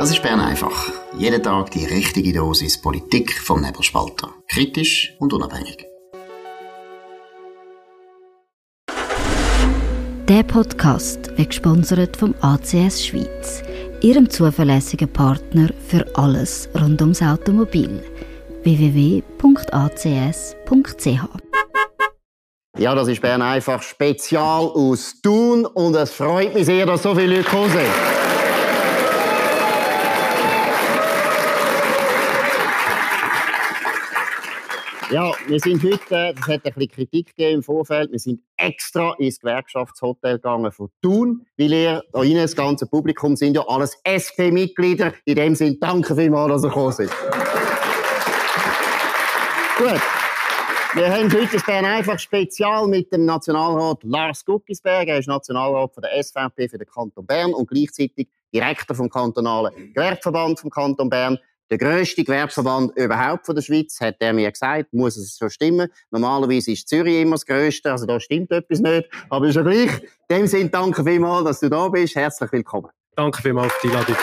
Das ist Bern einfach. Jeden Tag die richtige Dosis Politik vom Nebelspalter. Kritisch und unabhängig. Der Podcast wird gesponsert vom ACS Schweiz, Ihrem zuverlässigen Partner für alles rund ums Automobil. www.acs.ch. Ja, das ist Bern einfach Spezial aus Thun und es freut mich sehr, dass so viele Leute gekommen sind. Ja, wir sind heute, es hat ein bisschen Kritik gegeben im Vorfeld, wir sind extra ins Gewerkschaftshotel gegangen von Thun, weil ihr, da rein, das ganze Publikum, sind ja alles SP-Mitglieder. In dem Sinne, danke vielmals, dass ihr gekommen seid. Gut. Wir haben heute das Bern einfach Spezial mit dem Nationalrat Lars Guggisberg. Er ist Nationalrat von der SVP für den Kanton Bern und gleichzeitig Direktor vom kantonalen Gewerbeverband vom Kanton Bern. Der grösste Gewerbeverband überhaupt von der Schweiz, hat er mir gesagt, muss es so stimmen. Normalerweise ist Zürich immer das Grösste, also da stimmt etwas nicht, aber ist ja gleich. In dem Sinne, danke vielmals, dass du da bist. Herzlich willkommen. Danke vielmals für die Einladung.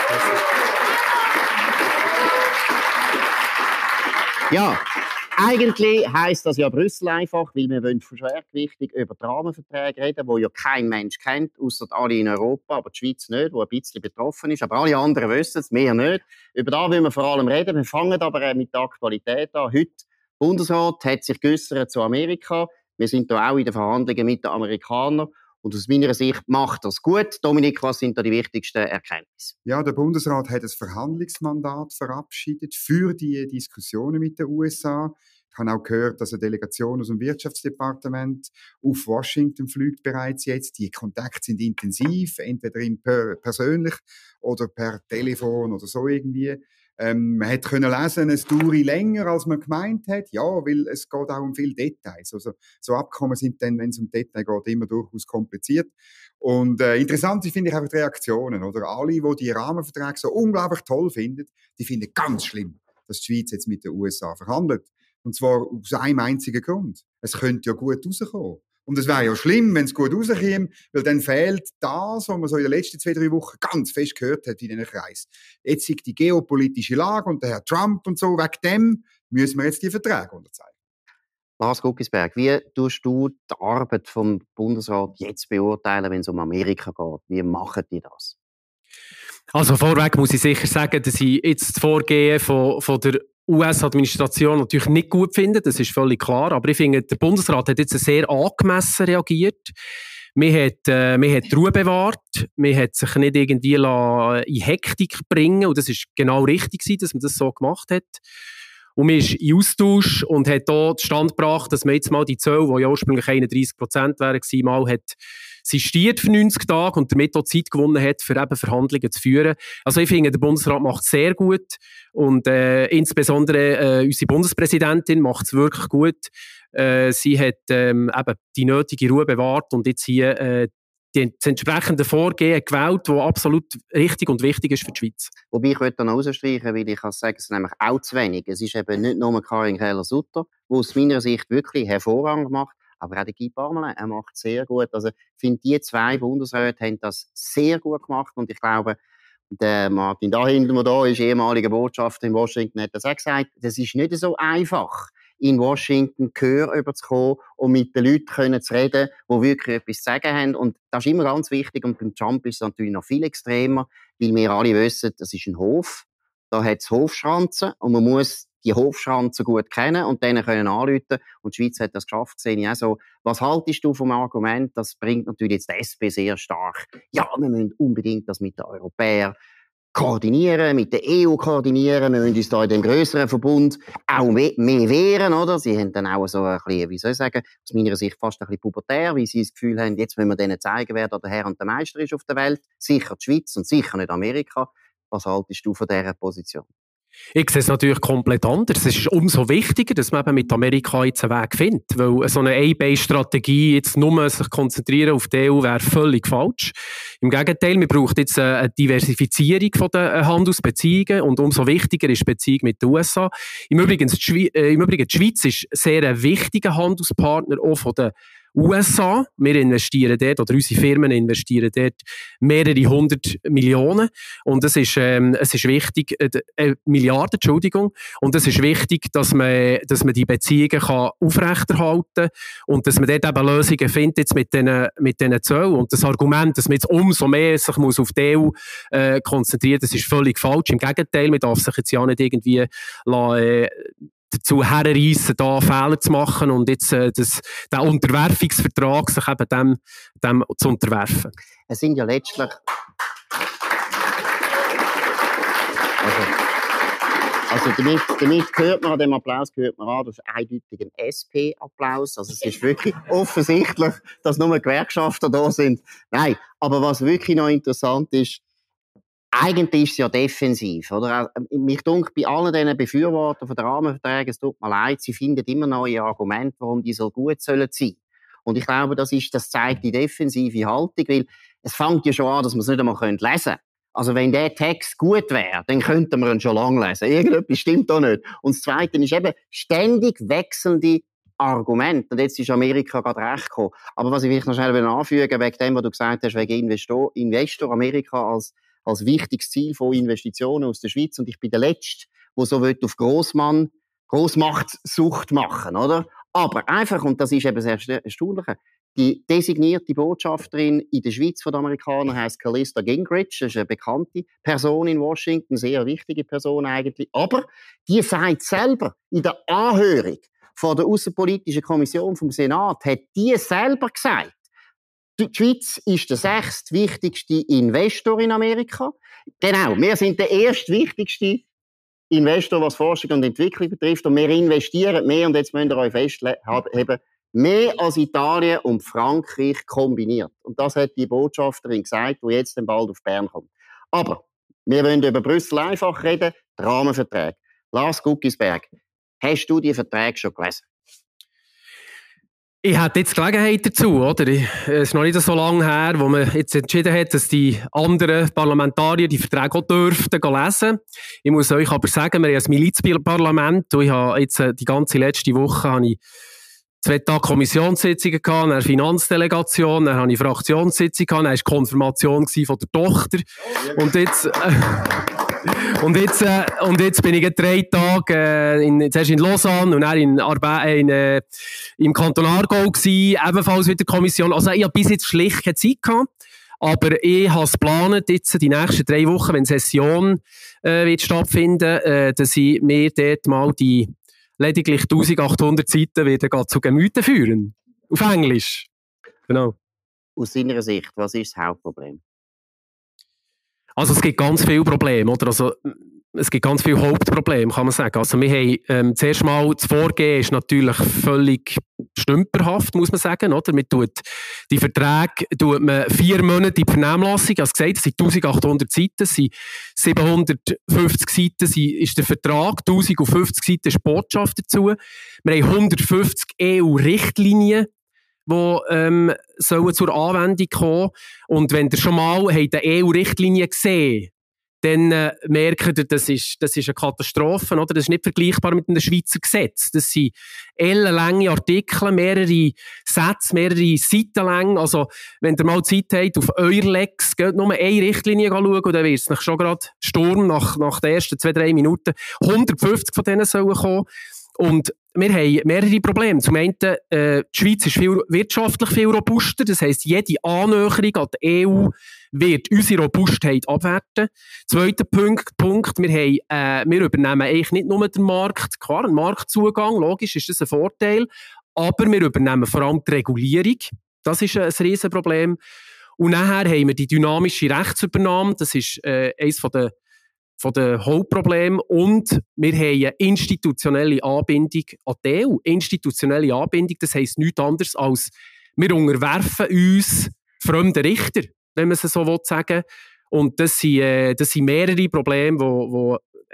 Ja, eigentlich heisst das ja Brüssel einfach, weil wir wollen schwergewichtig über die Rahmenverträge reden, die ja kein Mensch kennt, ausser alle in Europa, aber die Schweiz nicht, die ein bisschen betroffen ist. Aber alle anderen wissen es, wir nicht. Über das wollen wir vor allem reden. Wir fangen aber mit der Aktualität an. Heute, der Bundesrat hat sich geäussert zu Amerika. Wir sind da auch in den Verhandlungen mit den Amerikanern. Und aus meiner Sicht macht das gut. Dominik, was sind da die wichtigsten Erkenntnisse? Ja, der Bundesrat hat ein Verhandlungsmandat verabschiedet für die Diskussionen mit den USA. Ich habe auch gehört, dass eine Delegation aus dem Wirtschaftsdepartement auf Washington fliegt bereits jetzt. Die Kontakte sind intensiv, entweder persönlich oder per Telefon oder so irgendwie. Man hätte können lesen, es dauere länger, als man gemeint hat. Ja, weil es geht auch um viele Details. Also, so Abkommen sind dann, wenn es um Details geht, immer durchaus kompliziert. Und interessant finde ich einfach die Reaktionen, oder? Alle, die die Rahmenverträge so unglaublich toll finden, die finden ganz schlimm, dass die Schweiz jetzt mit den USA verhandelt. Und zwar aus einem einzigen Grund. Es könnte ja gut rauskommen. Und es wäre ja schlimm, wenn es gut rauskäme, weil dann fehlt das, was man so in den letzten 2-3 Wochen ganz fest gehört hat in diesen Kreis. Jetzt ist die geopolitische Lage und der Herr Trump und so, wegen dem müssen wir jetzt die Verträge unterzeichnen. Lars Guggisberg, wie tust du die Arbeit vom Bundesrat jetzt beurteilen, wenn es um Amerika geht? Wie machen die das? Also vorweg muss ich sicher sagen, dass ich jetzt das Vorgehen von der US-Administration natürlich nicht gut finde, das ist völlig klar, aber ich finde, der Bundesrat hat jetzt sehr angemessen reagiert. Man hat die Ruhe bewahrt, man hat sich nicht irgendwie in Hektik bringen und das ist genau richtig gewesen, dass man das so gemacht hat. Und man ist in Austausch und hat hier Stand gebracht, dass man jetzt mal die Zölle, die ja ursprünglich 31% wären, mal hat sistiert für 90 Tage und damit auch Zeit gewonnen hat, für eben Verhandlungen zu führen. Also ich finde, der Bundesrat macht es sehr gut und insbesondere unsere Bundespräsidentin macht es wirklich gut. Sie hat eben die nötige Ruhe bewahrt und jetzt hier das entsprechende Vorgehen gewählt, das absolut richtig und wichtig ist für die Schweiz. Wobei ich möchte noch herausstreichen, weil ich kann sagen, es ist nämlich auch zu wenig. Es ist eben nicht nur Karin Keller-Sutter, die aus meiner Sicht wirklich hervorragend macht, aber auch der Guy Parmelin, er macht es sehr gut. Also ich finde, die zwei Bundesräte haben das sehr gut gemacht und ich glaube, der Martin Dahinter, der da ist, ehemaliger Botschafter in Washington, hat das auch gesagt, das ist nicht so einfach, in Washington Gehör überzukommen und mit den Leuten zu reden, die wirklich etwas zu sagen haben. Und das ist immer ganz wichtig. Und beim Trump ist es natürlich noch viel extremer, weil wir alle wissen, das ist ein Hof. Da hat es Hofschranzen und man muss die Hofschranzen gut kennen und denen können anrufen. Und die Schweiz hat das geschafft, sehe ich auch so. Was haltest du vom Argument? Das bringt natürlich jetzt die SP sehr stark. Ja, wir müssen unbedingt das mit den Europäern koordinieren, mit der EU koordinieren. Wir müssen uns da in dem grösseren Verbund auch mehr wehren, oder? Sie haben dann auch so ein bisschen, wie soll ich sagen, aus meiner Sicht fast ein bisschen pubertär, weil sie das Gefühl haben, jetzt müssen wir denen zeigen, wer da der Herr und der Meister ist auf der Welt. Sicher die Schweiz und sicher nicht Amerika. Was haltest du von dieser Position? Ich sehe es natürlich komplett anders. Es ist umso wichtiger, dass man eben mit Amerika jetzt einen Weg findet. Weil so eine A-Base-Strategie, jetzt nur sich konzentrieren auf die EU, wäre völlig falsch. Im Gegenteil, man braucht jetzt eine Diversifizierung von den Handelsbeziehungen und umso wichtiger ist die Beziehung mit den USA. Im Übrigen, die Schweiz ist sehr ein wichtiger Handelspartner, auch von den USA. Wir investieren dort, oder unsere Firmen investieren dort mehrere 100 Millionen. Und es ist wichtig, Milliarden, Entschuldigung. Und es ist wichtig, dass man die Beziehungen kann aufrechterhalten kann und dass man dort eben Lösungen findet jetzt mit diesen Zöllen. Und das Argument, dass man jetzt umso mehr sich muss auf die EU konzentrieren, das ist völlig falsch. Im Gegenteil, man darf sich jetzt ja nicht irgendwie dazu herreissen, da Fehler zu machen und jetzt den Unterwerfungsvertrag sich eben dem zu unterwerfen. Es sind ja letztlich... Also damit hört man an dem Applaus, das ist eindeutig ein SP-Applaus. Also es ist wirklich offensichtlich, dass nur Gewerkschafter da sind. Nein, aber was wirklich noch interessant ist, eigentlich ist es ja defensiv, oder? Mich denkt, bei allen diesen Befürwortern von den Rahmenverträgen, es tut mir leid, sie finden immer neue Argumente, warum die so gut sollen sein. Und ich glaube, das zeigt die defensive Haltung, weil es fängt ja schon an, dass man es nicht einmal lesen können. Also wenn der Text gut wäre, dann könnten wir ihn schon lange lesen. Irgendetwas stimmt da nicht. Und das Zweite ist eben ständig wechselnde Argumente. Und jetzt ist Amerika gerade recht gekommen. Aber was ich vielleicht noch schnell anfügen will, wegen dem, was du gesagt hast, wegen Investor Amerika als wichtiges Ziel von Investitionen aus der Schweiz. Und ich bin der Letzte, der so auf Grossmachtsucht machen, oder? Aber einfach, und das ist eben sehr erstaunlich, die designierte Botschafterin in der Schweiz von den Amerikanern heisst Callista Gingrich. Das ist eine bekannte Person in Washington, sehr wichtige Person eigentlich. Aber die sagt selber in der Anhörung von der Außenpolitischen Kommission vom Senat, hat die selber gesagt, die Schweiz ist der 6. wichtigste Investor in Amerika. Genau, wir sind der erstwichtigste Investor, was Forschung und Entwicklung betrifft. Und wir investieren mehr, und jetzt müsst ihr euch festheben, mehr als Italien und Frankreich kombiniert. Und das hat die Botschafterin gesagt, die jetzt dann bald auf Bern kommt. Aber wir wollen über Brüssel einfach reden, die Rahmenverträge. Lars Guggisberg, hast du die Verträge schon gelesen? Ich hatte jetzt Gelegenheit dazu, oder? Es ist noch nicht so lange her, wo man jetzt entschieden hat, dass die anderen Parlamentarier die Verträge auch dürften lesen. Ich muss euch aber sagen, wir haben ein Milizparlament und ich habe jetzt die ganze letzte Woche 2 Tage Kommissionssitzungen gehabt, eine Finanzdelegation, dann hatte ich Fraktionssitzung gehabt, dann war die Konfirmation von der Tochter. Und jetzt bin ich 3 Tage zuerst in Lausanne und dann im Kanton Aargau gewesen, ebenfalls mit der Kommission. Also ich habe bis jetzt schlicht keine Zeit gehabt, aber ich habe es geplant, jetzt die nächsten 3 Wochen, wenn Session wird stattfinden, dass ich mir dort mal die lediglich 1800 Seiten wieder zu Gemüte führen. Auf Englisch. Genau. Aus deiner Sicht, was ist das Hauptproblem? Also es gibt ganz viele Probleme, oder? Also es gibt ganz viele Hauptprobleme, kann man sagen. Also wir haben zuerst mal, das Vorgehen ist natürlich völlig stümperhaft, muss man sagen, oder? Man tut die Verträge 4 Monate in die Vernehmlassung, also gesagt, es sind 1800 Seiten, es sind 750 Seiten ist der Vertrag, 1050 Seiten ist Botschaft dazu. Wir haben 150 EU-Richtlinien, die sollen zur Anwendung kommen. Und wenn ihr schon mal die EU-Richtlinien gesehen habt, dann merkt ihr, das ist eine Katastrophe, oder? Das ist nicht vergleichbar mit einem Schweizer Gesetz. Das sind ellenlange Artikel, mehrere Sätze, mehrere Seiten lang. Also, wenn ihr mal Zeit habt, auf Eurlex, geht nur eine Richtlinie schauen, und dann wird es schon gerade Sturm nach den ersten 2-3 Minuten. 150 von denen sollen kommen. Und wir haben mehrere Probleme. Zum einen, die Schweiz ist wirtschaftlich viel robuster. Das heisst, jede Annäherung an die EU wird unsere Robustheit abwerten. Zweiter Punkt, wir übernehmen eigentlich nicht nur den Markt. Klar, einen Marktzugang, logisch ist das ein Vorteil. Aber wir übernehmen vor allem die Regulierung. Das ist ein Riesenproblem. Und nachher haben wir die dynamische Rechtsübernahme. Das ist eines von den Hauptproblemen. Und wir haben eine institutionelle Anbindung an die EU. Institutionelle Anbindung, das heisst nichts anderes als, wir unterwerfen uns fremden Richter, wenn man es so sagen will. Und das sind mehrere Probleme, wo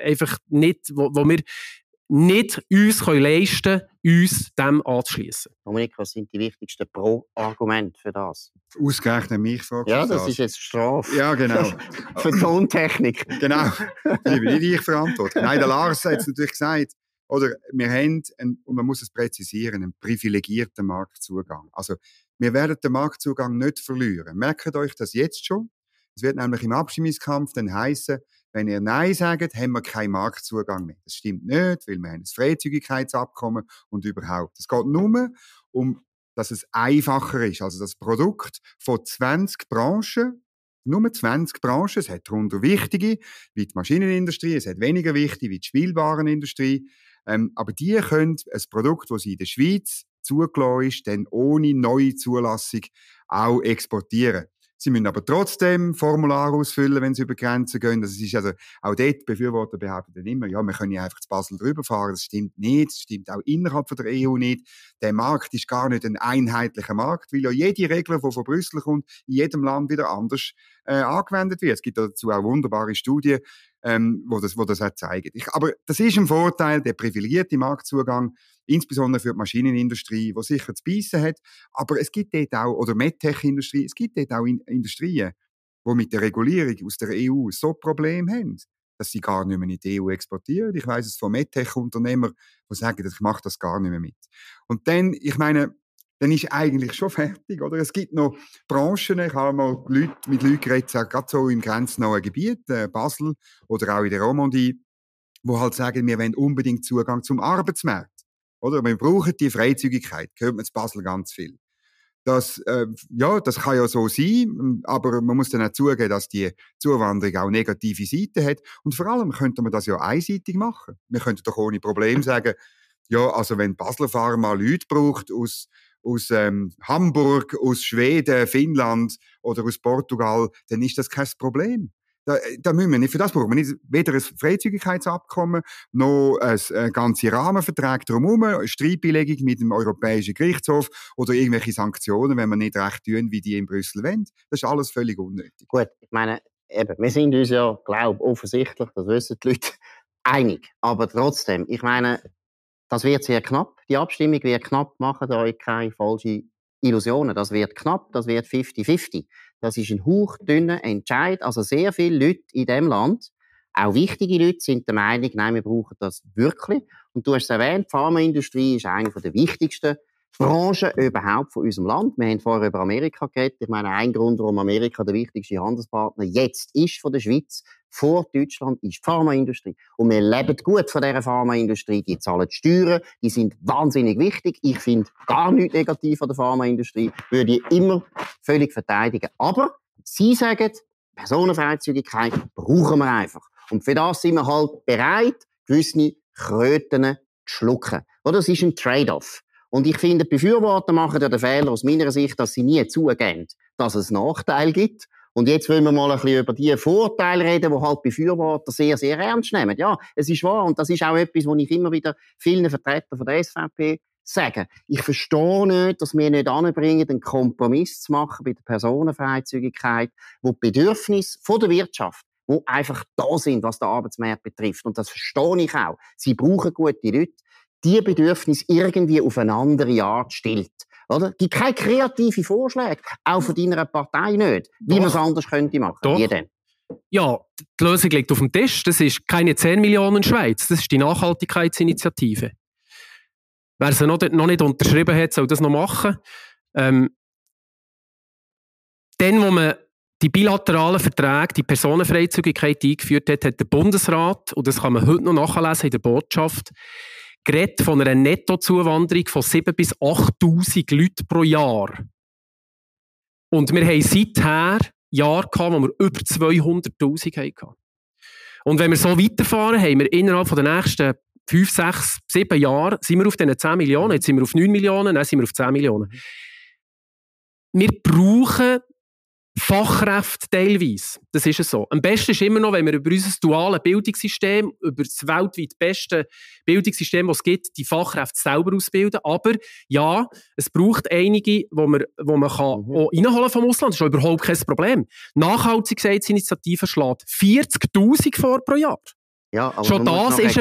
wir nicht uns leisten können, uns dem anzuschliessen. Dominik, was sind die wichtigsten Pro-Argumente für das? Ausgerechnet mich fragst du. Ja, das ist jetzt Strafe. Ja, genau. Für Tontechnik. Genau. Die will nicht ich verantworten. Nein, der Lars hat es natürlich gesagt. Oder wir haben, und man muss es präzisieren, einen privilegierten Marktzugang. Also, wir werden den Marktzugang nicht verlieren. Merkt euch das jetzt schon. Es wird nämlich im Abstimmungskampf dann heissen, wenn ihr Nein sagt, haben wir keinen Marktzugang mehr. Das stimmt nicht, weil wir haben ein Freizügigkeitsabkommen und überhaupt. Es geht nur um, dass es einfacher ist. Also das Produkt von 20 Branchen, nur 20 Branchen, es hat darunter wichtige, wie die Maschinenindustrie, es hat weniger wichtige, wie die Spielwarenindustrie, aber die können ein Produkt, das in der Schweiz zugelassen ist, dann ohne neue Zulassung auch exportieren. Sie müssen aber trotzdem Formular ausfüllen, wenn sie über Grenzen gehen. Das ist also, auch dort, Befürworter behaupten dann immer, ja, wir können ja einfach zu Basel drüber fahren. Das stimmt nicht. Das stimmt auch innerhalb von der EU nicht. Der Markt ist gar nicht ein einheitlicher Markt, weil ja jede Regel, die von Brüssel kommt, in jedem Land wieder anders angewendet wird. Es gibt dazu auch wunderbare Studien, wo das auch zeigen. Aber das ist ein Vorteil, der privilegierte Marktzugang, insbesondere für die Maschinenindustrie, die sicher zu beißen hat. Aber es gibt dort auch, oder Medtech-Industrie, es gibt dort auch Industrien, die mit der Regulierung aus der EU so Probleme haben, dass sie gar nicht mehr in die EU exportieren. Ich weiss es von Medtech-Unternehmern, die sagen, ich mache das gar nicht mehr mit. Und dann, ich meine, dann ist eigentlich schon fertig, oder? Es gibt noch Branchen, ich habe mal mit Leuten geredet, gerade so im grenznahen Gebiet, Basel oder auch in der Romandie, die halt sagen, wir wollen unbedingt Zugang zum Arbeitsmarkt. Oder? Wir brauchen die Freizügigkeit, hört man in Basel ganz viel. Das kann ja so sein, aber man muss dann auch zugeben, dass die Zuwanderung auch negative Seiten hat. Und vor allem könnte man das ja einseitig machen. Wir könnten doch ohne Problem sagen, ja, also wenn Basler Pharma Leute braucht aus Hamburg, aus Schweden, Finnland oder aus Portugal, dann ist das kein Problem. Da müssen wir nicht, für das brauchen wir nicht weder ein Freizügigkeitsabkommen, noch ein ganze Rahmenvertrag drumherum, eine Streitbeilegung mit dem Europäischen Gerichtshof oder irgendwelche Sanktionen, wenn wir nicht recht tun, wie die in Brüssel wollen. Das ist alles völlig unnötig. Gut, ich meine, eben, wir sind uns ja, glaube ich, offensichtlich, das wissen die Leute, einig. Aber trotzdem, ich meine, das wird sehr knapp. Die Abstimmung wird knapp. Macht euch keine falschen Illusionen. Das wird knapp, das wird 50-50. Das ist ein hauchdünner Entscheid. Also sehr viele Leute in diesem Land, auch wichtige Leute, sind der Meinung, nein, wir brauchen das wirklich. Und du hast es erwähnt, die Pharmaindustrie ist eine der wichtigsten Branchen überhaupt von unserem Land. Wir haben vorher über Amerika geredet. Ich meine, ein Grund, warum Amerika der wichtigste Handelspartner jetzt ist von der Schweiz, vor Deutschland, ist die Pharmaindustrie. Und wir leben gut von dieser Pharmaindustrie. Die zahlen die Steuern, die sind wahnsinnig wichtig. Ich finde gar nichts negativ an der Pharmaindustrie, würde ich immer völlig verteidigen. Aber sie sagen, Personenfreizügigkeit brauchen wir einfach. Und für das sind wir halt bereit, gewisse Kröten zu schlucken. Oder es ist ein Trade-off. Und ich finde, die Befürworter machen ja den Fehler aus meiner Sicht, dass sie nie zugeben, dass es Nachteile gibt. Und jetzt wollen wir mal ein bisschen über die Vorteile reden, die halt Befürworter sehr, sehr ernst nehmen. Ja, es ist wahr. Und das ist auch etwas, was ich immer wieder vielen Vertretern von der SVP sage. Ich verstehe nicht, dass wir nicht anbringen, einen Kompromiss zu machen bei der Personenfreizügigkeit, wo die Bedürfnisse von der Wirtschaft, die einfach da sind, was den Arbeitsmarkt betrifft. Und das verstehe ich auch. Sie brauchen gute Leute. Die Bedürfnisse irgendwie auf eine andere Art stillt. Oder? Gibt keine kreativen Vorschläge. Auch von deiner Partei nicht. Wie man es anders könnte machen. Doch. Wie denn? Ja, die Lösung liegt auf dem Tisch. Das ist keine 10 Millionen Schweiz. Das ist die Nachhaltigkeitsinitiative. Wer sie noch nicht unterschrieben hat, soll das noch machen. Dann, wo man die bilateralen Verträge, die Personenfreizügigkeit eingeführt hat, hat der Bundesrat, und das kann man heute noch nachlesen in der Botschaft, geredet von einer Nettozuwanderung von 7.000 bis 8.000 Leuten pro Jahr. Und wir haben seither Jahre gehabt, wo wir über 200.000 hatten. Und wenn wir so weiterfahren, haben wir innerhalb der nächsten 5, 6, 7 Jahre sind wir auf diesen 10 Millionen, jetzt sind wir auf 9 Millionen, dann sind wir auf 10 Millionen. Wir brauchen Fachkräfte teilweise. Das ist es so. Am besten ist immer noch, wenn wir über unser duales Bildungssystem, über das weltweit beste Bildungssystem, das es gibt, die Fachkräfte selber ausbilden. Aber ja, es braucht einige, wo man kann auch reinholen vom Ausland. Das ist überhaupt kein Problem. Nachhaltigkeitsinitiative schlägt 40.000 vor pro Jahr. Ja, aber schon das ist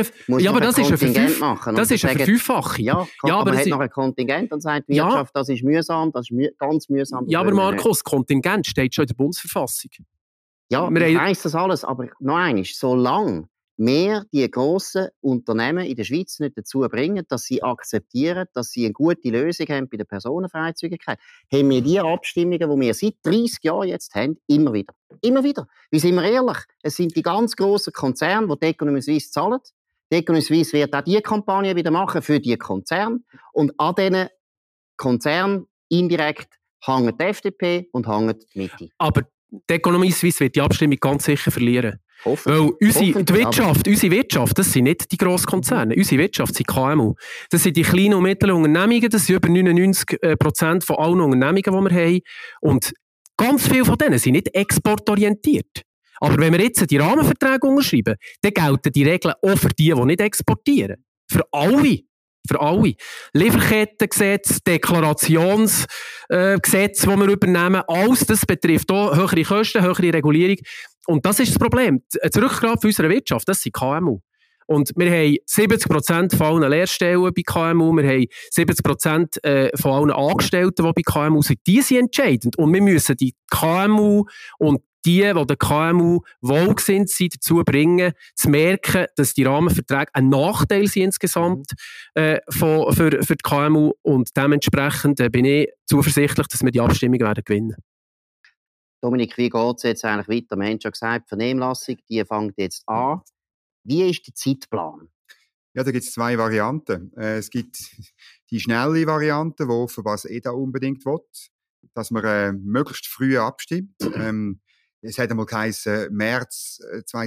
eine Verfünffachung. Ja, aber man hat noch ein Kontingent und sagt, Wirtschaft, das ist mühsam, das ist ganz mühsam. Ja, aber Markus, Kontingent steht schon in der Bundesverfassung. Ja, ich weiss das alles, aber noch eines, solange wir die grossen Unternehmen in der Schweiz nicht dazu bringen, dass sie akzeptieren, dass sie eine gute Lösung haben bei der Personenfreizügigkeit, haben wir die Abstimmungen, die wir seit 30 Jahren jetzt haben, immer wieder. Immer wieder. Wie sind wir ehrlich? Es sind die ganz grossen Konzerne, die Economy Suisse zahlen. Die Economy Suisse wird auch diese Kampagne wieder machen für die Konzerne. Und an diesen Konzernen indirekt hängt die FDP und hängt die Mitte. Aber die Economy Suisse wird die Abstimmung ganz sicher verlieren. Weil unsere Wirtschaft, das sind nicht die Grosskonzerne. Unsere Wirtschaft sind KMU. Das sind die kleinen und mittleren Unternehmungen. Das sind über 99% von allen Unternehmungen, die wir haben. Und ganz viele von denen sind nicht exportorientiert. Aber wenn wir jetzt die Rahmenverträge unterschreiben, dann gelten die Regeln auch für die nicht exportieren. Für alle. Für alle. Lieferkettengesetz, Deklarationsgesetz, die wir übernehmen, alles das betrifft auch höhere Kosten, höhere Regulierung. Und das ist das Problem. Das Rückgrat unserer Wirtschaft, das sind KMU. Und wir haben 70% von allen Lehrstellen bei KMU, wir haben 70% von allen Angestellten, die bei KMU sind. Die sind entscheidend. Und wir müssen die KMU und die der KMU wohlgesinnt sind, dazu bringen, zu merken, dass die Rahmenverträge ein Nachteil sind insgesamt für die KMU. Und dementsprechend bin ich zuversichtlich, dass wir die Abstimmung werden gewinnen. Dominik, wie geht es jetzt eigentlich weiter? Wir haben schon gesagt, die Vernehmlassung, die fängt jetzt an. Wie ist der Zeitplan? Ja, da gibt es 2 Varianten. Es gibt die schnelle Variante, die offenbar das EDA unbedingt will, dass man möglichst früh abstimmt. Es hat einmal geheißen März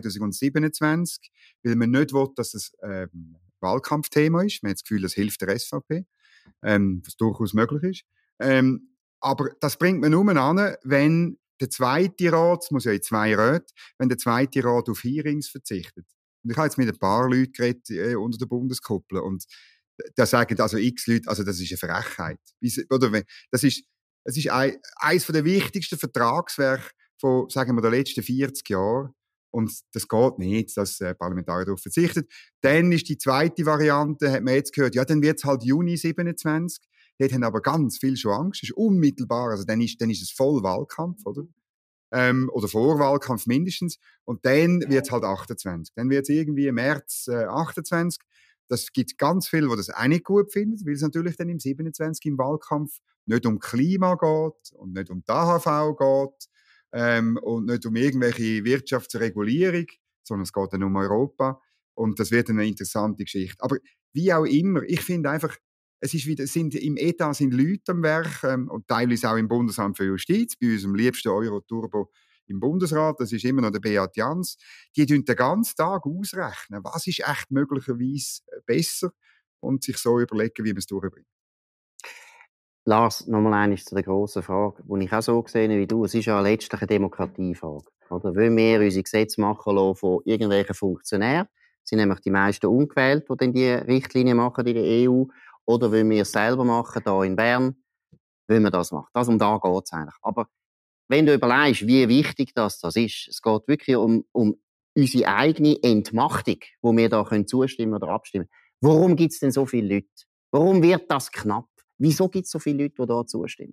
2027, weil man nicht will, dass das Wahlkampfthema ist. Man hat das Gefühl, das hilft der SVP, was durchaus möglich ist. Aber das bringt man nur an, wenn der zweite Rat, es muss ja in 2 Räte, wenn der zweite Rat auf Hearings verzichtet. Und ich habe jetzt mit ein paar Leuten geredet unter der Bundeskuppel und da sagen also x Leute, also das ist eine Frechheit. Das ist eines der wichtigsten Vertragswerke von, sagen wir, den letzten 40 Jahren. Und das geht nicht, dass Parlamentarier darauf verzichtet. Dann ist die zweite Variante, hat man jetzt gehört, ja, dann wird es halt Juni 27. Dort haben aber ganz viele schon Angst. Das ist unmittelbar, also dann ist es voll Wahlkampf, oder? Oder Vorwahlkampf mindestens. Und dann wird es halt 28. Dann wird es irgendwie März 28. Das gibt ganz viele, die das auch nicht gut finden, weil es natürlich dann im 27 im Wahlkampf nicht um Klima geht und nicht um die AHV geht und nicht um irgendwelche Wirtschaftsregulierung, sondern es geht dann um Europa. Und das wird eine interessante Geschichte. Aber wie auch immer, ich finde einfach, es ist wieder, im Etat sind Leute am Werk und teilweise auch im Bundesamt für Justiz, bei unserem liebsten Euro-Turbo im Bundesrat, das ist immer noch der Beat Jans, die tun den ganzen Tag ausrechnen, was ist echt möglicherweise besser und sich so überlegen, wie man es durchbringt. Lars, nochmal einmal zu der grossen Frage, die ich auch so gesehen habe wie du. Es ist ja letztlich eine Demokratiefrage. Oder? Wollen wir unsere Gesetze machen lassen von irgendwelchen Funktionären? Es sind nämlich die meisten ungewählt, die dann die Richtlinien machen in der EU. Oder wollen wir es selber machen, hier in Bern? Wollen wir das machen? Um da geht es eigentlich. Aber wenn du überlegst, wie wichtig das ist, es geht wirklich um unsere eigene Entmachtung, wo wir da zustimmen oder abstimmen. Warum gibt es denn so viele Leute? Warum wird das knapp? Wieso gibt es so viele Leute, die da zustimmen?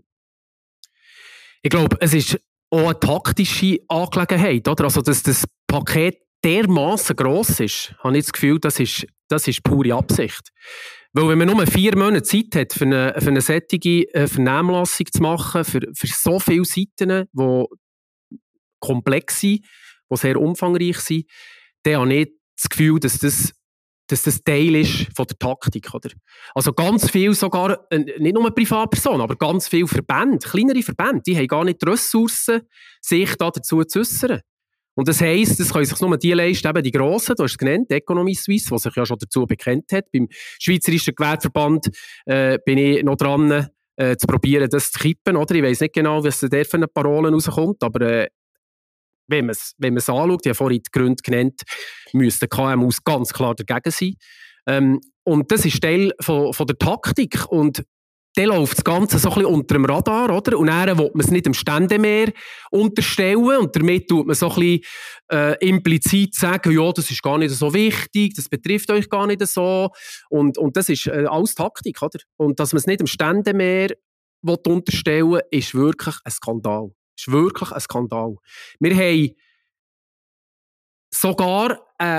Ich glaube, es ist auch eine taktische Angelegenheit, oder? Also, dass das Paket dermassen gross ist, habe ich das Gefühl, das ist pure Absicht. Weil wenn man nur 4 Monate Zeit hat, für eine solche Vernehmlassung zu machen, für so viele Seiten, die komplex sind, die sehr umfangreich sind, dann habe ich das Gefühl, dass das Teil ist von der Taktik, oder? Also ganz viel sogar, nicht nur Privatpersonen, aber ganz viele Verbände, kleinere Verbände, die haben gar nicht die Ressourcen, sich dazu zu äußern. Und das heisst, das können sich nur die leisten, eben die Grossen, du hast es genannt, Economy Suisse, die sich ja schon dazu bekennt hat. Beim Schweizerischen Gewerbeverband bin ich noch dran, zu probieren, das zu kippen, oder? Ich weiss nicht genau, was da für eine Parole rauskommt, aber wenn man es anschaut, ich habe vorhin die Gründe genannt, müssten KMUs ganz klar dagegen sein. Und das ist Teil von der Taktik. Und dann läuft das Ganze so ein bisschen unter dem Radar, oder? Und dann will man es nicht dem Ständemeer unterstellen. Und damit tut man so ein bisschen implizit sagen, ja, das ist gar nicht so wichtig, das betrifft euch gar nicht so. Und das ist alles Taktik, oder? Und dass man es nicht dem Ständemeer unterstellen, ist wirklich ein Skandal. Ist wirklich ein Skandal. Wir haben sogar eine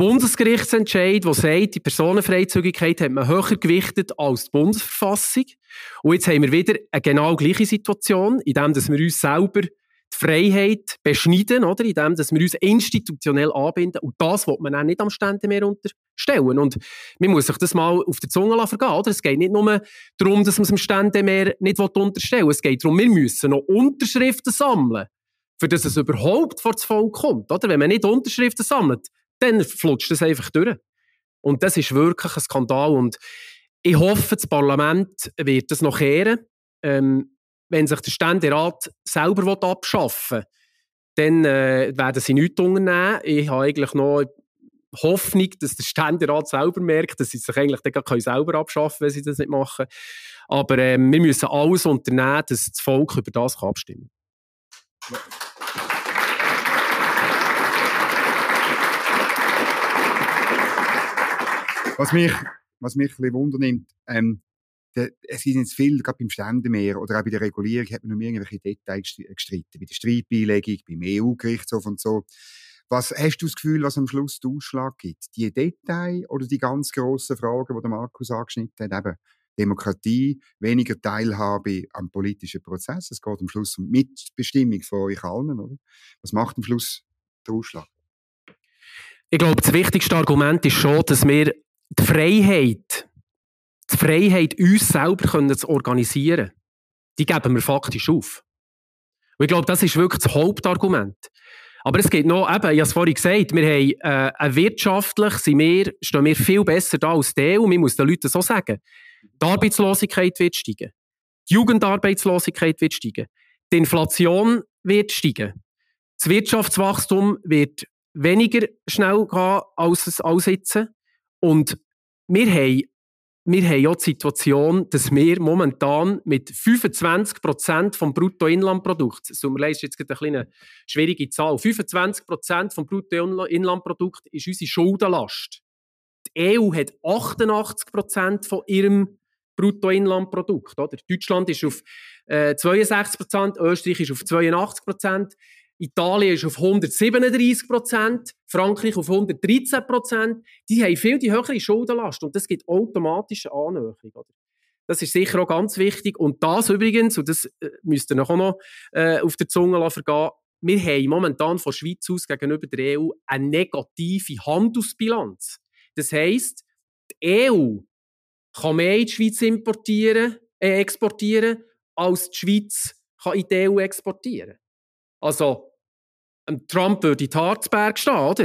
Bundesgerichtsentscheid, der sagt, die Personenfreizügigkeit hat man höher gewichtet als die Bundesverfassung. Und jetzt haben wir wieder eine genau gleiche Situation, indem wir uns selber die Freiheit beschneiden, oder? Indem wir uns institutionell anbinden. Und das will man auch nicht am Ständemeer unterstellen. Und man muss sich das mal auf der Zunge vergehen, oder? Es geht nicht nur darum, dass man es am Ständemeer nicht unterstellen will. Es geht darum, wir müssen noch Unterschriften sammeln, für dass es überhaupt vor das Volk kommt, oder? Wenn man nicht Unterschriften sammelt, dann flutscht das einfach durch. Und das ist wirklich ein Skandal. Und ich hoffe, das Parlament wird das noch kehren. Wenn sich der Ständerat selber abschaffen will, dann werden sie nichts unternehmen. Ich habe eigentlich noch Hoffnung, dass der Ständerat selber merkt, dass sie sich eigentlich dann selber abschaffen können, wenn sie das nicht machen. Aber wir müssen alles unternehmen, dass das Volk über das abstimmen kann. Was mich ein bisschen wundernimmt, es sind jetzt viel, gerade beim Ständemeer oder auch bei der Regulierung, hat man noch irgendwelche Details gestritten. Bei der Streitbeilegung, beim EU-Gerichtshof und so. Was hast du das Gefühl, was am Schluss den Ausschlag gibt? Die Details oder die ganz grossen Fragen, die der Markus angeschnitten hat? Eben Demokratie, weniger Teilhabe am politischen Prozess. Es geht am Schluss um Mitbestimmung von euch allen, oder? Was macht am Schluss den Ausschlag? Ich glaube, das wichtigste Argument ist schon, dass wir die Freiheit, uns selber zu organisieren, die geben wir faktisch auf. Und ich glaube, das ist wirklich das Hauptargument. Aber es geht noch, eben, ich habe es vorhin gesagt, wir haben wirtschaftlich stehen wir viel besser da als die EU. Man muss den Leuten so sagen. Die Arbeitslosigkeit wird steigen. Die Jugendarbeitslosigkeit wird steigen. Die Inflation wird steigen. Das Wirtschaftswachstum wird weniger schnell gehen als jetzt. Und wir haben ja die Situation, dass wir momentan mit 25% vom Bruttoinlandprodukt, es tut mir leid, ist jetzt gerade eine schwierige Zahl, 25% vom Bruttoinlandprodukt ist unsere Schuldenlast. Die EU hat 88% von ihrem Bruttoinlandprodukt. Oder? Deutschland ist auf 62%, Österreich ist auf 82%, Italien ist auf 137%, Frankreich auf 113%. Die haben viel die höhere Schuldenlast und das gibt automatisch eine Annäherung. Oder? Das ist sicher auch ganz wichtig. Und das übrigens, und das müsst ihr auch noch auf der Zunge vergehen, wir haben momentan von Schweiz aus gegenüber der EU eine negative Handelsbilanz. Das heisst, die EU kann mehr in die Schweiz exportieren, als die Schweiz kann in die EU exportieren. Also, Trump würde in die Harzberg stehen, oder?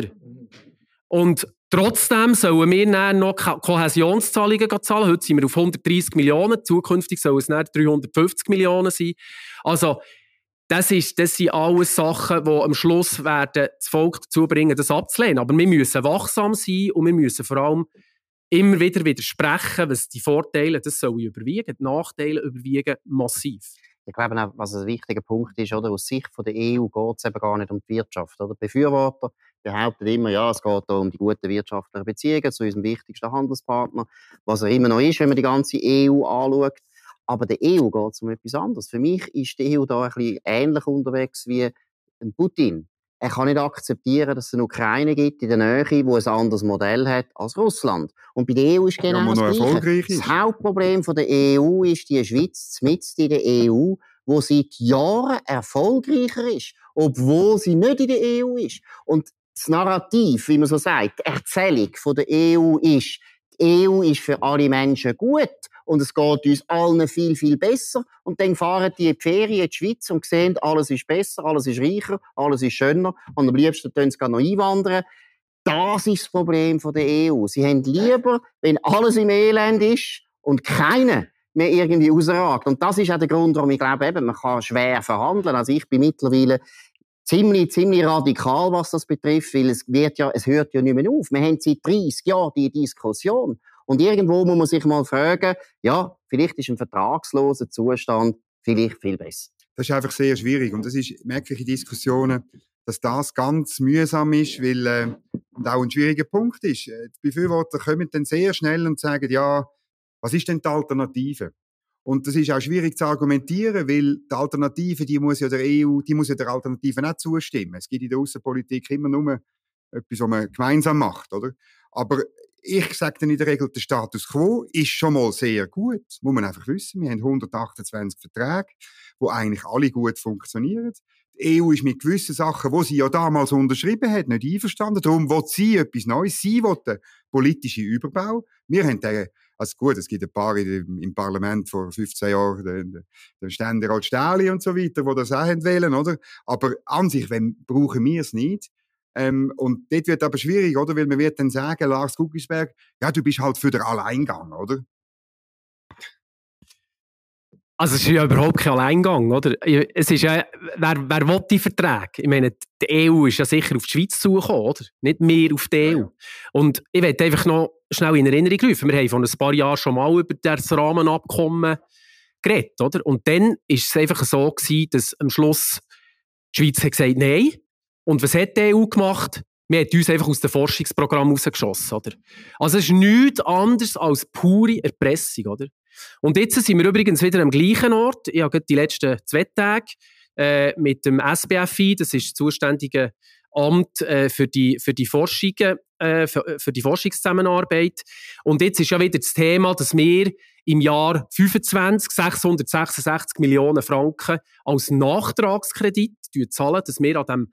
Und trotzdem sollen wir dann noch Kohäsionszahlungen zahlen. Heute sind wir auf 130 Millionen, zukünftig sollen es dann 350 Millionen sein. Also, das sind alles Sachen, die am Schluss werden das Volk dazu bringen, das abzulehnen. Aber wir müssen wachsam sein und wir müssen vor allem immer wieder widersprechen, was die Vorteile, das sollen überwiegen, die Nachteile überwiegen massiv. Ich glaube auch, was ein wichtiger Punkt ist, oder? Aus Sicht von der EU geht es eben gar nicht um die Wirtschaft. Oder? Die Befürworter behaupten immer, ja, es geht da um die guten wirtschaftlichen Beziehungen zu unserem wichtigsten Handelspartner, was er immer noch ist, wenn man die ganze EU anschaut. Aber der EU geht es um etwas anderes. Für mich ist die EU da ein bisschen ähnlich unterwegs wie ein Putin. Er kann nicht akzeptieren, dass es eine Ukraine gibt in der Nähe, wo ein anderes Modell hat als Russland. Und bei der EU ist genau das Gleiche. Das Hauptproblem von der EU ist die Schweiz, mitten in der EU, wo seit Jahren erfolgreicher ist, obwohl sie nicht in der EU ist. Und das Narrativ, wie man so sagt, die Erzählung von der EU ist, die EU ist für alle Menschen gut und es geht uns allen viel, viel besser. Und dann fahren die in die Ferien in die Schweiz und sehen, alles ist besser, alles ist reicher, alles ist schöner und am liebsten können sie noch einwandern. Das ist das Problem der EU. Sie haben lieber, wenn alles im Elend ist und keiner mehr irgendwie rausragt. Und das ist auch der Grund, warum ich glaube, eben, man kann schwer verhandeln. Also ich bin mittlerweile ziemlich radikal, was das betrifft, weil es hört ja nicht mehr auf. Wir haben seit 30 Jahren die Diskussion. Und irgendwo muss man sich mal fragen, ja, vielleicht ist ein vertragsloser Zustand vielleicht viel besser. Das ist einfach sehr schwierig. Und das ist, merke ich in Diskussionen, dass das ganz mühsam ist, weil und auch ein schwieriger Punkt ist. Die Befürworter kommen dann sehr schnell und sagen, ja, was ist denn die Alternative? Und das ist auch schwierig zu argumentieren, weil die Alternative, die muss ja der Alternative nicht zustimmen. Es gibt in der Außenpolitik immer nur etwas, was man gemeinsam macht, oder? Aber ich sage dann in der Regel, der Status quo ist schon mal sehr gut. Muss man einfach wissen. Wir haben 128 Verträge, die eigentlich alle gut funktionieren. Die EU ist mit gewissen Sachen, die sie ja damals unterschrieben hat, nicht einverstanden. Darum will sie etwas Neues. Sie will den politischen Überbau. Wir haben den, also gut, es gibt ein paar im Parlament vor 15 Jahren, den Ständerat Stähli und so weiter, die das auch wählen, oder? Aber an sich brauchen wir es nicht. Und dort wird aber schwierig, oder? Weil man wird dann sagen, Lars Guggisberg, ja, du bist halt für den Alleingang, oder? Also es ist ja überhaupt kein Alleingang, oder? Es ist ja, wer will die Verträge? Ich meine, die EU ist ja sicher auf die Schweiz zugekommen, oder? Nicht mehr auf die EU. Und ich möchte einfach noch schnell in Erinnerung rufen, wir haben vor ein paar Jahren schon mal über das Rahmenabkommen geredet, oder? Und dann ist es einfach so gewesen, dass am Schluss die Schweiz hat gesagt, nein. Und was hat die EU gemacht? Wir haben uns einfach aus dem Forschungsprogramm rausgeschossen, oder? Also es ist nichts anderes als pure Erpressung, oder? Und jetzt sind wir übrigens wieder am gleichen Ort. Ich habe gerade die letzten 2 Tage mit dem SBFI, das ist das zuständige Amt für die Forschungen, für die Forschungszusammenarbeit. Und jetzt ist ja wieder das Thema, dass wir im Jahr 25 666 Millionen Franken als Nachtragskredit zahlen, dass wir an diesem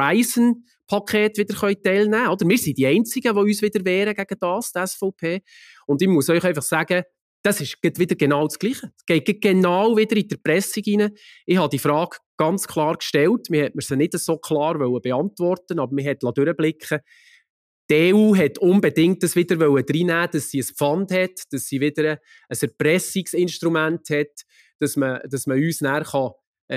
Horizon-Paket wieder teilnehmen können. Oder wir sind die Einzigen, die uns wieder wehren gegen das, die SVP. Und ich muss euch einfach sagen, das ist wieder genau das Gleiche. Es geht genau wieder in die Erpressung rein. Ich habe die Frage ganz klar gestellt. Wir wollten sie nicht so klar beantworten, aber wir wollten durchblicken. Die EU hat unbedingt das wieder reinnehmen, dass sie ein Pfand hat, dass sie wieder ein Erpressungsinstrument hat, dass man uns nachher kann,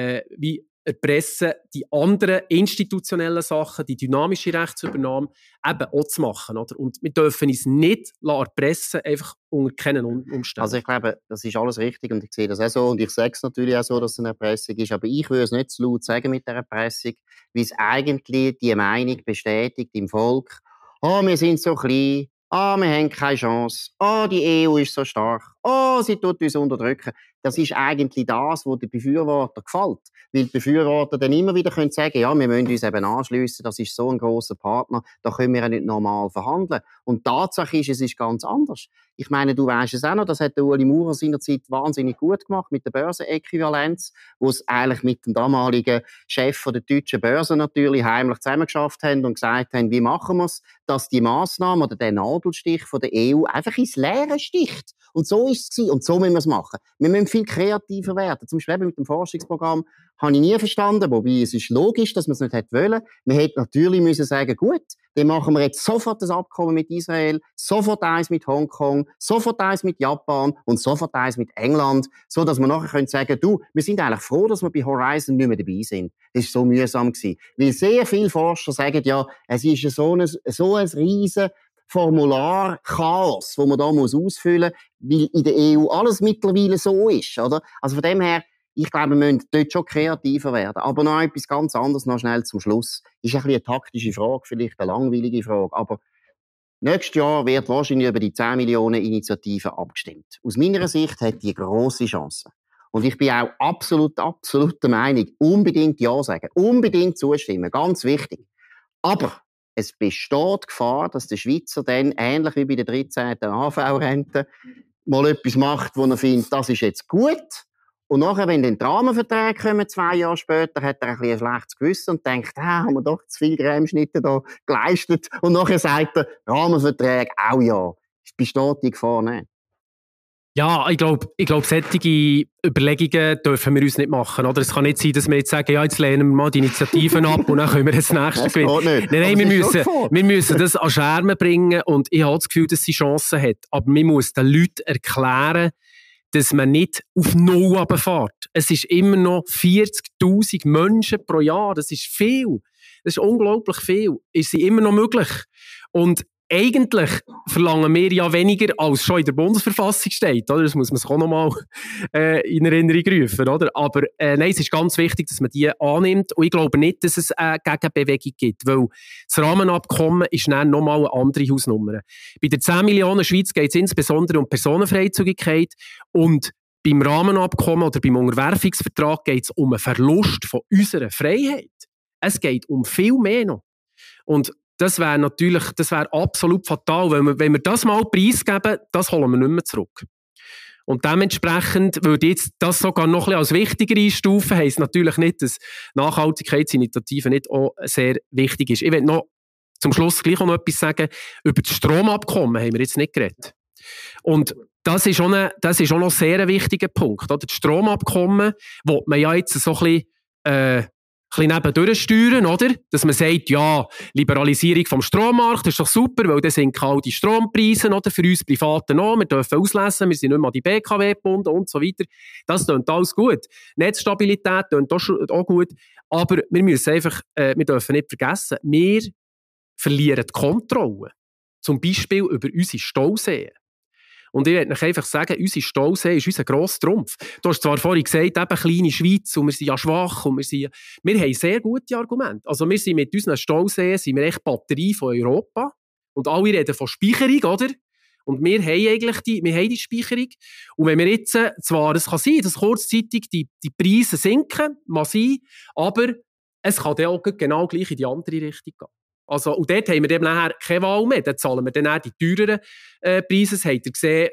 wie erpressen, die anderen institutionellen Sachen, die dynamische Rechtsübernahme eben auch zu machen. Oder? Und wir dürfen uns nicht erpressen, einfach unter keinen Umständen. Also ich glaube, das ist alles richtig und ich sehe das auch so und ich sage es natürlich auch so, dass es eine Erpressung ist, aber ich würde es nicht zu laut sagen mit der Erpressung, weil es eigentlich die Meinung bestätigt im Volk, oh, wir sind so klein, oh, wir haben keine Chance, oh, die EU ist so stark, oh, sie tut uns unterdrücken. Das ist eigentlich das, was den Befürwortern gefällt. Weil die Befürworter dann immer wieder sagen können, ja, wir müssen uns eben anschliessen, das ist so ein grosser Partner, da können wir ja nicht normal verhandeln. Und die Tatsache ist, es ist ganz anders. Ich meine, du weisst es auch noch, das hat der Ueli Maurer seinerzeit wahnsinnig gut gemacht mit der Börsenäquivalenz, wo es eigentlich mit dem damaligen Chef von der deutschen Börse natürlich heimlich zusammengeschafft haben und gesagt haben, wie machen wir es, dass die Massnahme oder der Nadelstich von der EU einfach ins Leere sticht. Und so ist es gewesen. Und so müssen wir es machen. Wir müssen viel kreativer werden. Zum Beispiel mit dem Forschungsprogramm habe ich nie verstanden, wobei es ist logisch, dass man es nicht hätte wollen. Man hätte natürlich müssen sagen, gut, dann machen wir jetzt sofort das Abkommen mit Israel, sofort eins mit Hongkong, sofort eins mit Japan und sofort eins mit England, so dass wir nachher sagen können, du, wir sind eigentlich froh, dass wir bei Horizon nicht mehr dabei sind. Das war so mühsam gewesen. Weil sehr viele Forscher sagen ja, es ist so ein riesen Formular-Chaos, das man da ausfüllen muss, weil in der EU alles mittlerweile so ist, oder? Also von dem her, ich glaube, wir müssen dort schon kreativer werden. Aber noch etwas ganz anderes, noch schnell zum Schluss. Ist ein bisschen eine taktische Frage, vielleicht eine langweilige Frage, aber nächstes Jahr wird wahrscheinlich über die 10 Millionen Initiativen abgestimmt. Aus meiner Sicht hat die grosse Chance. Und ich bin auch absolut der Meinung, unbedingt Ja sagen, unbedingt zustimmen, ganz wichtig. Aber es besteht Gefahr, dass der Schweizer dann, ähnlich wie bei der 13. AV-Rente, mal etwas macht, wo er findet, das ist jetzt gut. Und nachher, wenn dann die Rahmenverträge kommen, 2 Jahre später, hat er ein bisschen ein schlechtes Gewissen und denkt, haben wir doch zu viele Grämschnitte da geleistet. Und nachher sagt er, Rahmenverträge, auch ja. Es besteht die Gefahr nicht. Ja, ich glaube, solche Überlegungen dürfen wir uns nicht machen. Oder? Es kann nicht sein, dass wir jetzt sagen, ja, jetzt lehnen wir mal die Initiativen ab und dann können wir das nächste gewinnen. Nein, wir müssen das an Schermen bringen und ich habe das Gefühl, dass sie Chancen hat. Aber man muss den Leuten erklären, dass man nicht auf Null runterfährt. Es ist immer noch 40'000 Menschen pro Jahr. Das ist viel. Das ist unglaublich viel. Ist sie immer noch möglich. Und eigentlich verlangen wir ja weniger, als schon in der Bundesverfassung steht. Oder? Das muss man sich auch noch mal in Erinnerung rufen. Oder? Aber nein, es ist ganz wichtig, dass man die annimmt. Und ich glaube nicht, dass es eine Gegenbewegung gibt, weil das Rahmenabkommen ist dann noch mal eine andere Hausnummer. Bei der 10 Millionen Schweiz geht es insbesondere um Personenfreizügigkeit und beim Rahmenabkommen oder beim Unterwerfungsvertrag geht es um einen Verlust von unserer Freiheit. Es geht um viel mehr noch. Und das wäre absolut fatal. Wenn wir das mal preisgeben, das holen wir nicht mehr zurück. Und dementsprechend würde ich jetzt das sogar noch ein bisschen als wichtiger einstufen, heisst natürlich nicht, dass Nachhaltigkeitsinitiative nicht auch sehr wichtig ist. Ich will noch zum Schluss gleich noch etwas sagen. Über das Stromabkommen haben wir jetzt nicht geredet. Und das ist auch noch sehr ein wichtiger Punkt. Oder? Das Stromabkommen will man ja jetzt so ein bisschen nebendurch steuern, oder? Dass man sagt, ja, Liberalisierung vom Strommarkt ist doch super, weil dann sinken all die Strompreise, oder? Für uns Privaten auch, wir dürfen auslesen, wir sind nicht mehr an die BKW gebunden und so weiter. Das klingt alles gut. Netzstabilität klingt auch gut, aber wir müssen einfach, wir dürfen nicht vergessen, wir verlieren die Kontrolle. Zum Beispiel über unsere Stauseen. Und ich möchte euch einfach sagen, unsere Stausee ist unser grosser Trumpf. Du hast zwar vorhin gesagt, eben kleine Schweiz und wir sind ja schwach und wir haben sehr gute Argumente. Also wir sind mit unseren Stauseen echt Batterie von Europa und alle reden von Speicherung, oder? Und wir haben eigentlich die Speicherung. Und wenn wir jetzt, zwar, es kann sein, dass kurzzeitig die Preise sinken, mag sein, aber es kann dann auch genau gleich in die andere Richtung gehen. Also, und dort haben wir dann nachher keine Wahl mehr. Dann zahlen wir dann auch die teureren Preise. Das habt ihr gesehen,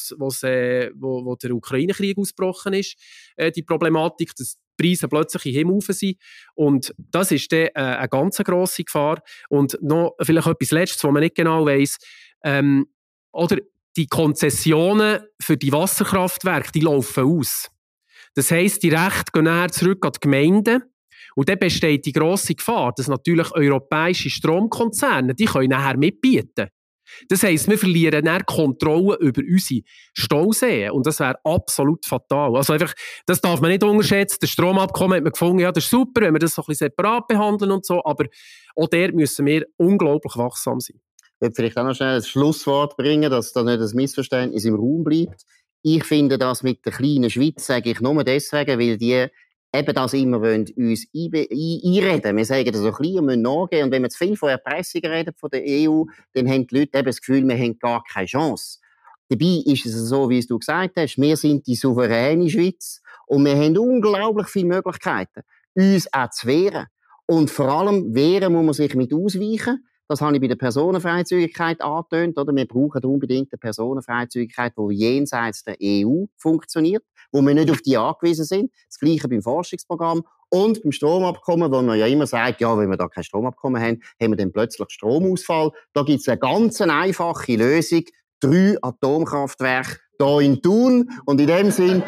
wo der Ukraine-Krieg ausgebrochen ist. Die Problematik, dass die Preise plötzlich in den Himmel rauf sind. Und das ist dann eine ganz grosse Gefahr. Und noch vielleicht etwas Letztes, was man nicht genau weiss. Oder die Konzessionen für die Wasserkraftwerke, die laufen aus. Das heisst, die Rechte gehen nachher zurück an die Gemeinden. Und dann besteht die grosse Gefahr, dass natürlich europäische Stromkonzerne, die können nachher mitbieten. Das heisst, wir verlieren dann Kontrolle über unsere Stauseen. Und das wäre absolut fatal. Also einfach, das darf man nicht unterschätzen. Das Stromabkommen hat man gefunden, ja, das ist super, wenn wir das so ein bisschen separat behandeln und so. Aber auch dort müssen wir unglaublich wachsam sein. Ich will vielleicht auch noch schnell ein Schlusswort bringen, dass da nicht ein Missverständnis im Raum bleibt. Ich finde das mit der kleinen Schweiz, sage ich nur deswegen, weil die eben das immer wollen, uns einreden. Wir sagen das so klein und müssen nachgehen. Und wenn wir zu viel von Erpressung reden von der EU, dann haben die Leute eben das Gefühl, wir haben gar keine Chance. Dabei ist es so, wie du gesagt hast, wir sind die souveräne Schweiz und wir haben unglaublich viele Möglichkeiten, uns auch zu wehren. Und vor allem wehren muss man sich mit ausweichen. Das habe ich bei der Personenfreizügigkeit angetönt. Oder? Wir brauchen unbedingt eine Personenfreizügigkeit, die jenseits der EU funktioniert, wo wir nicht auf die angewiesen sind. Das Gleiche beim Forschungsprogramm und beim Stromabkommen, wo man ja immer sagt, ja, wenn wir da kein Stromabkommen haben, haben wir dann plötzlich Stromausfall. Da gibt es eine ganz einfache Lösung. 3 Atomkraftwerke hier in Thun. Und in dem Sinn,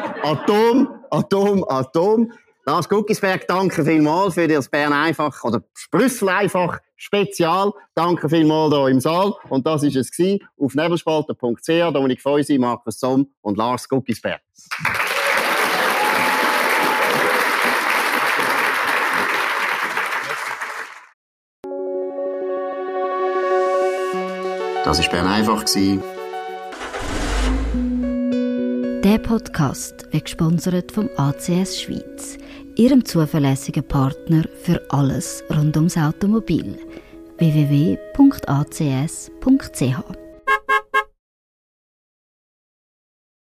Atom. Lars Guggisberg, danke vielmals für das Bern einfach, oder Brüssel einfach Spezial. Danke vielmals hier im Saal. Und das war es auf nebelspalter.ch. Dominik Feusi, Markus Somm und Lars Guggisberg. Das war Bern einfach. Der Podcast wird gesponsert vom ACS Schweiz, ihrem zuverlässigen Partner für alles rund ums Automobil. www.acs.ch